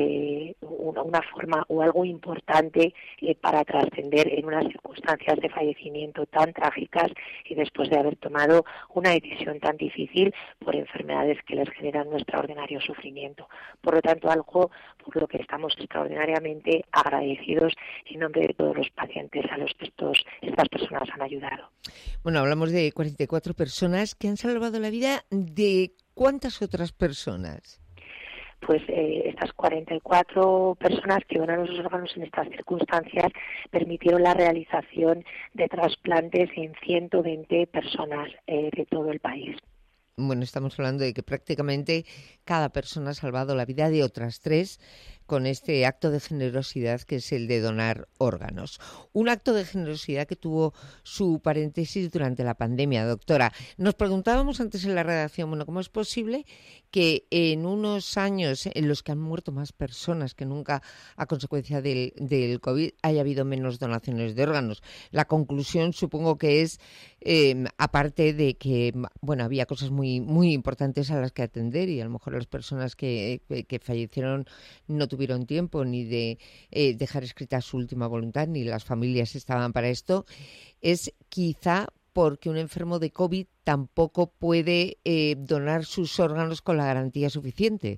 o algo importante para trascender en unas circunstancias de fallecimiento tan trágicas y después de haber tomado una decisión tan difícil por enfermedades que les generan un extraordinario sufrimiento. Por lo tanto, algo por lo que estamos extraordinariamente agradecidos en nombre de todos los pacientes a los que estas personas han ayudado. Bueno, hablamos de 44 personas que han salvado la vida de ¿cuántas otras personas? Pues estas 44 personas que donaron sus órganos en estas circunstancias permitieron la realización de trasplantes en 120 personas de todo el país. Bueno, estamos hablando de que prácticamente cada persona ha salvado la vida de otras 3 con este acto de generosidad que es el de donar órganos. Un acto de generosidad que tuvo su paréntesis durante la pandemia, doctora. Nos preguntábamos antes en la redacción, bueno, ¿cómo es posible que en unos años en los que han muerto más personas que nunca a consecuencia del COVID haya habido menos donaciones de órganos? La conclusión supongo que es, aparte de que bueno, había cosas muy, muy importantes a las que atender y a lo mejor las personas que fallecieron no tuvieron tiempo ni de dejar escrita su última voluntad, ni las familias estaban para esto, es quizá porque un enfermo de COVID tampoco puede donar sus órganos con la garantía suficiente.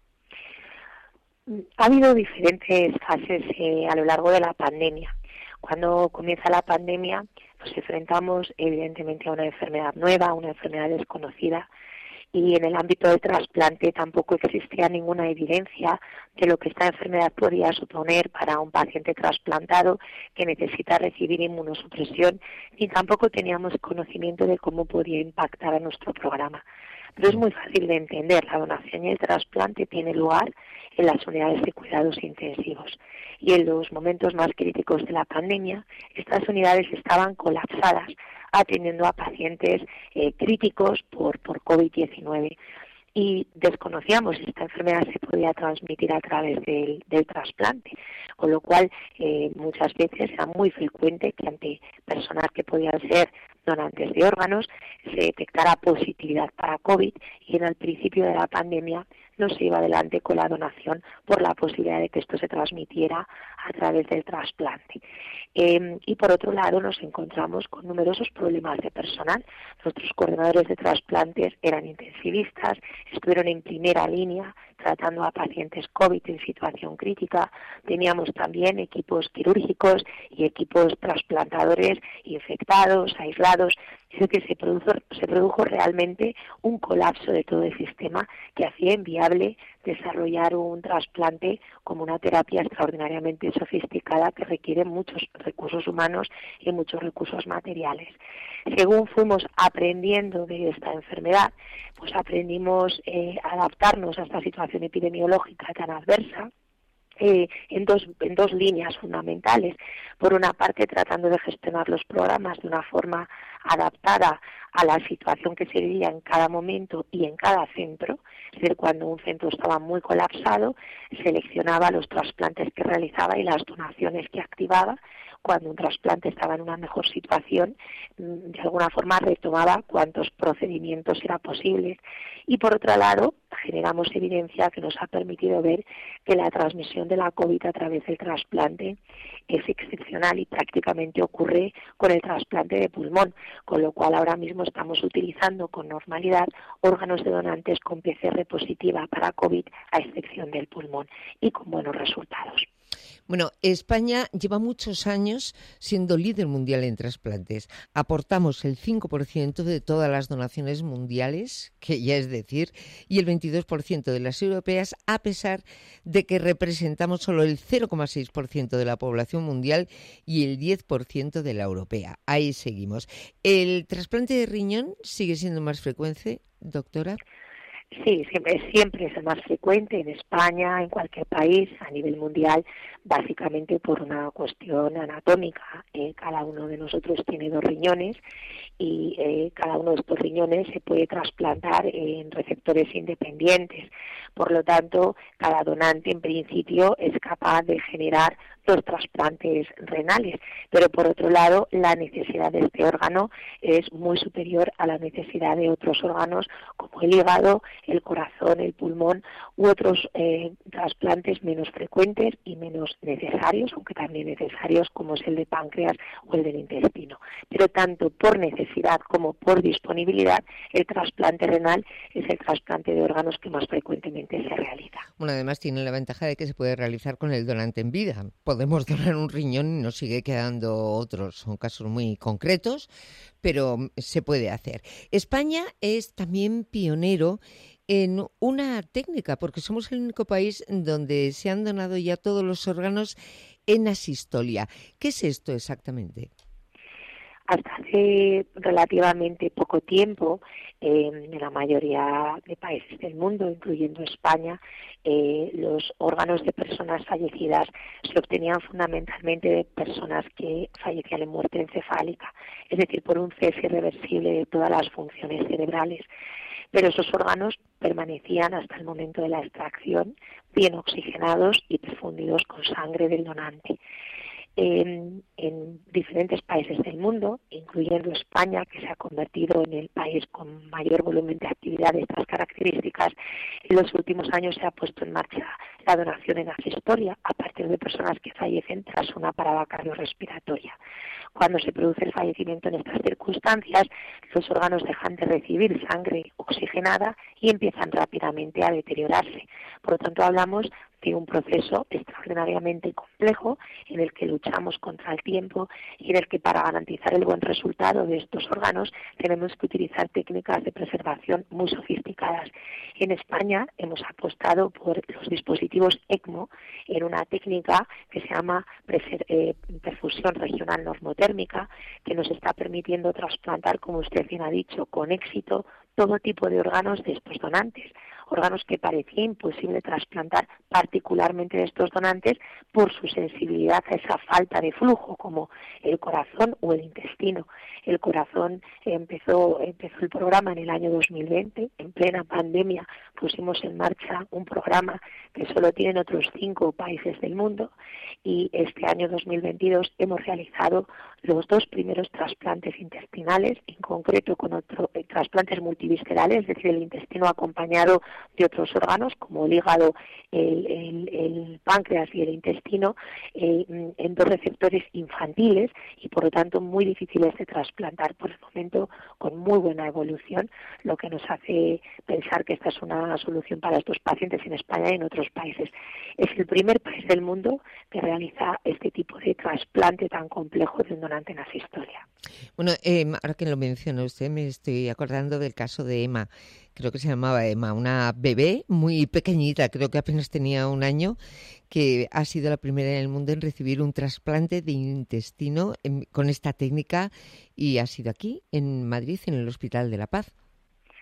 Ha habido diferentes fases a lo largo de la pandemia. Cuando comienza la pandemia nos enfrentamos evidentemente a una enfermedad nueva, una enfermedad desconocida, y en el ámbito del trasplante tampoco existía ninguna evidencia de lo que esta enfermedad podía suponer para un paciente trasplantado que necesita recibir inmunosupresión, ni tampoco teníamos conocimiento de cómo podía impactar a nuestro programa. Pero es muy fácil de entender, la donación y el trasplante tiene lugar en las unidades de cuidados intensivos. Y en los momentos más críticos de la pandemia, estas unidades estaban colapsadas, atendiendo a pacientes críticos por COVID-19. Y desconocíamos si esta enfermedad se podía transmitir a través del trasplante, con lo cual muchas veces era muy frecuente que ante personas que podían ser donantes de órganos se detectara positividad para COVID, y en el principio de la pandemia no se iba adelante con la donación por la posibilidad de que esto se transmitiera a través del trasplante. Y por otro lado nos encontramos con numerosos problemas de personal. Nuestros coordinadores de trasplantes eran intensivistas, estuvieron en primera línea tratando a pacientes COVID en situación crítica. Teníamos también equipos quirúrgicos y equipos trasplantadores infectados, aislados. Es que se produjo realmente un colapso de todo el sistema que hacía inviable desarrollar un trasplante como una terapia extraordinariamente sofisticada que requiere muchos recursos humanos y muchos recursos materiales. Según fuimos aprendiendo de esta enfermedad, pues aprendimos a adaptarnos a esta situación epidemiológica tan adversa, en dos líneas fundamentales. Por una parte, tratando de gestionar los programas de una forma adaptada a la situación que se vivía en cada momento y en cada centro. Es decir, cuando un centro estaba muy colapsado, seleccionaba los trasplantes que realizaba y las donaciones que activaba. Cuando un trasplante estaba en una mejor situación, de alguna forma retomaba cuantos procedimientos era posible. Y por otro lado, generamos evidencia que nos ha permitido ver que la transmisión de la COVID a través del trasplante es excepcional y prácticamente ocurre con el trasplante de pulmón, con lo cual ahora mismo estamos utilizando con normalidad órganos de donantes con PCR positiva para COVID, a excepción del pulmón, y con buenos resultados. Bueno, España lleva muchos años siendo líder mundial en trasplantes. Aportamos el 5% de todas las donaciones mundiales, que ya es decir, y el 22% de las europeas, a pesar de que representamos solo el 0,6% de la población mundial y el 10% de la europea. Ahí seguimos. ¿El trasplante de riñón sigue siendo más frecuente, doctora? Sí, siempre es el más frecuente en España, en cualquier país, a nivel mundial, básicamente por una cuestión anatómica. Cada uno de nosotros tiene 2 riñones y cada uno de estos riñones se puede trasplantar en receptores independientes. Por lo tanto, cada donante en principio es capaz de generar 2 trasplantes renales, pero por otro lado la necesidad de este órgano es muy superior a la necesidad de otros órganos como el hígado, el corazón, el pulmón u otros trasplantes menos frecuentes y menos necesarios, aunque también necesarios, como es el de páncreas o el del intestino. Pero tanto por necesidad como por disponibilidad, el trasplante renal es el trasplante de órganos que más frecuentemente se realiza. Bueno, además tiene la ventaja de que se puede realizar con el donante en vida. Podemos donar un riñón y nos sigue quedando otros. Son casos muy concretos, pero se puede hacer. España es también pionero en una técnica, porque somos el único país donde se han donado ya todos los órganos en asistolia. ¿Qué es esto exactamente? Hasta hace relativamente poco tiempo, en la mayoría de países del mundo, incluyendo España, los órganos de personas fallecidas se obtenían fundamentalmente de personas que fallecían en muerte encefálica, es decir, por un cese irreversible de todas las funciones cerebrales. Pero esos órganos permanecían hasta el momento de la extracción bien oxigenados y perfundidos con sangre del donante. En diferentes países del mundo, incluyendo España, que se ha convertido en el país con mayor volumen de actividad de estas características, en los últimos años se ha puesto en marcha la donación en asistolia a partir de personas que fallecen tras una parada cardiorrespiratoria. Cuando se produce el fallecimiento en estas circunstancias, los órganos dejan de recibir sangre oxigenada y empiezan rápidamente a deteriorarse. Por lo tanto, hablamos de un proceso extraordinariamente complejo en el que luchamos contra el tiempo y en el que para garantizar el buen resultado de estos órganos tenemos que utilizar técnicas de preservación muy sofisticadas. En España hemos apostado por los dispositivos ECMO en una técnica que se llama perfusión regional normotérmica, que nos está permitiendo trasplantar, como usted bien ha dicho, con éxito todo tipo de órganos de estos donantes. Órganos que parecía imposible trasplantar, particularmente de estos donantes, por su sensibilidad a esa falta de flujo, como el corazón o el intestino. El corazón empezó el programa en el año 2020, en plena pandemia pusimos en marcha un programa que solo tienen otros 5 países del mundo, y este año 2022 hemos realizado los 2 primeros trasplantes intestinales, en concreto con trasplantes multiviscerales, es decir, el intestino acompañado de otros órganos como el hígado, el páncreas y el intestino, en 2 receptores infantiles y por lo tanto muy difíciles de trasplantar por el momento, con muy buena evolución, lo que nos hace pensar que esta es una solución para estos pacientes en España y en otros países. Es el primer país del mundo que realiza este tipo de trasplante tan complejo de un donante en asistolia. Bueno, ahora que lo menciona usted, me estoy acordando del caso de Emma. Creo que se llamaba Emma, una bebé muy pequeñita, creo que apenas tenía 1 año, que ha sido la primera en el mundo en recibir un trasplante de intestino con esta técnica, y ha sido aquí, en Madrid, en el Hospital de la Paz.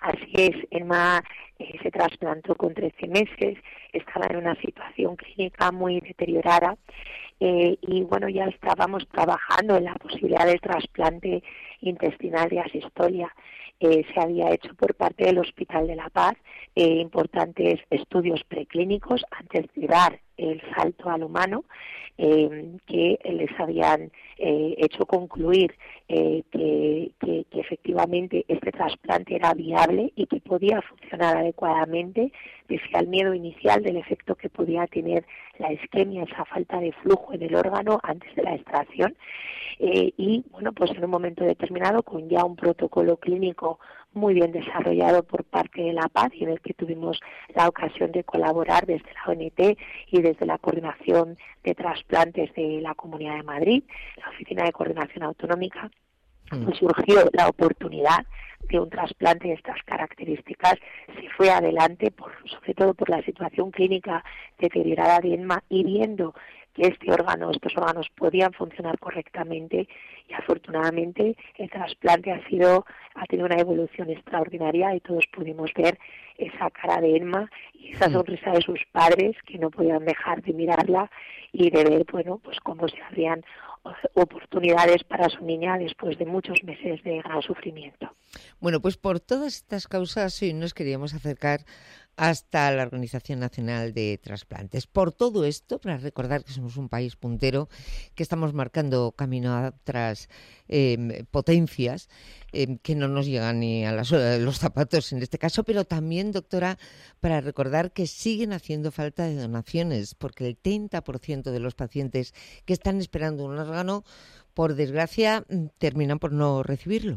Así es, Emma se trasplantó con 13 meses, estaba en una situación clínica muy deteriorada y bueno, ya estábamos trabajando en la posibilidad del trasplante intestinal de asistolia. Se había hecho por parte del Hospital de la Paz importantes estudios preclínicos antes de dar el salto al humano, que les habían hecho concluir que efectivamente este trasplante era viable y que podía funcionar adecuadamente, pese al miedo inicial del efecto que podía tener la isquemia, esa falta de flujo en el órgano antes de la extracción. Y bueno, pues en un momento determinado, con ya un protocolo clínico muy bien desarrollado por parte de la Paz y en el que tuvimos la ocasión de colaborar desde la ONT y desde la Coordinación de Trasplantes de la Comunidad de Madrid, la Oficina de Coordinación Autonómica, pues surgió la oportunidad de un trasplante de estas características. Se fue adelante, sobre todo por la situación clínica deteriorada de Emma, y viendo que estos órganos podían funcionar correctamente, y afortunadamente el trasplante ha tenido una evolución extraordinaria y todos pudimos ver esa cara de Emma y esa sonrisa de sus padres, que no podían dejar de mirarla y de ver, bueno, pues cómo se abrían oportunidades para su niña después de muchos meses de gran sufrimiento. Bueno, pues por todas estas causas hoy nos queríamos acercar hasta la Organización Nacional de Trasplantes. Por todo esto, para recordar que somos un país puntero, que estamos marcando camino a otras potencias que no nos llegan ni a la suela de los zapatos en este caso, pero también, doctora, para recordar que siguen haciendo falta de donaciones, porque el 30% de los pacientes que están esperando un órgano, por desgracia, terminan por no recibirlo.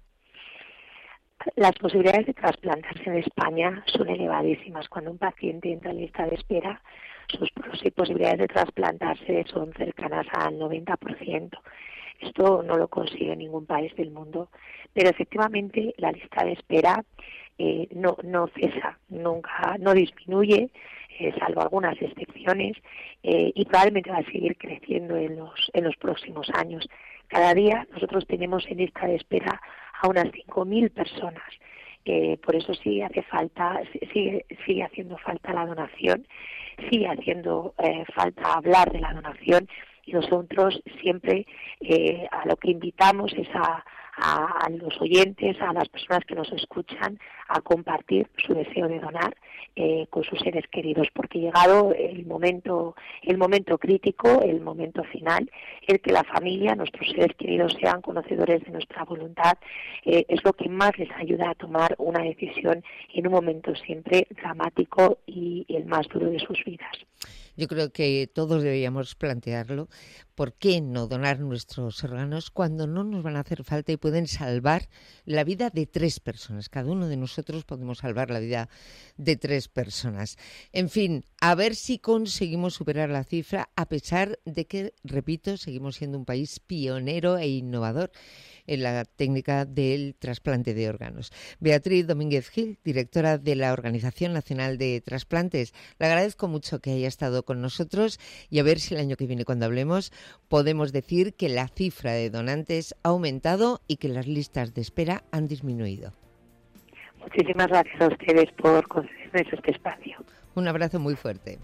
Las posibilidades de trasplantarse en España son elevadísimas. Cuando un paciente entra en lista de espera, sus posibilidades de trasplantarse son cercanas al 90%. Esto no lo consigue ningún país del mundo, pero efectivamente la lista de espera no cesa, nunca, no disminuye, salvo algunas excepciones, y probablemente va a seguir creciendo en los próximos años. Cada día nosotros tenemos en lista de espera a unas 5.000 personas. Por eso sigue haciendo falta la donación, sigue haciendo falta hablar de la donación, y nosotros siempre a lo que invitamos es a los oyentes, a las personas que nos escuchan, a compartir su deseo de donar con sus seres queridos, porque llegado el momento crítico, el momento final, el que la familia, nuestros seres queridos sean conocedores de nuestra voluntad, es lo que más les ayuda a tomar una decisión en un momento siempre dramático y el más duro de sus vidas. Yo creo que todos deberíamos plantearlo. ¿Por qué no donar nuestros órganos cuando no nos van a hacer falta y pueden salvar la vida de 3 personas? Cada uno de nosotros podemos salvar la vida de 3 personas. En fin, a ver si conseguimos superar la cifra, a pesar de que, repito, seguimos siendo un país pionero e innovador en la técnica del trasplante de órganos. Beatriz Domínguez Gil, directora de la Organización Nacional de Trasplantes, le agradezco mucho que haya estado con nosotros, y a ver si el año que viene, cuando hablemos, podemos decir que la cifra de donantes ha aumentado y que las listas de espera han disminuido. Muchísimas gracias a ustedes por concedernos este espacio. Un abrazo muy fuerte.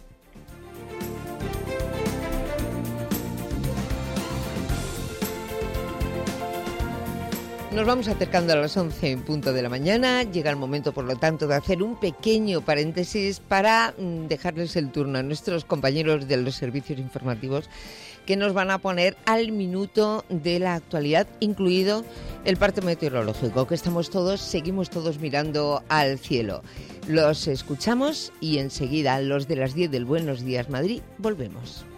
Nos vamos acercando a las 11 en punto de la mañana. Llega el momento, por lo tanto, de hacer un pequeño paréntesis para dejarles el turno a nuestros compañeros de los servicios informativos, que nos van a poner al minuto de la actualidad, incluido el parte meteorológico, que seguimos todos mirando al cielo. Los escuchamos y enseguida, los de las 10 del Buenos Días Madrid, volvemos.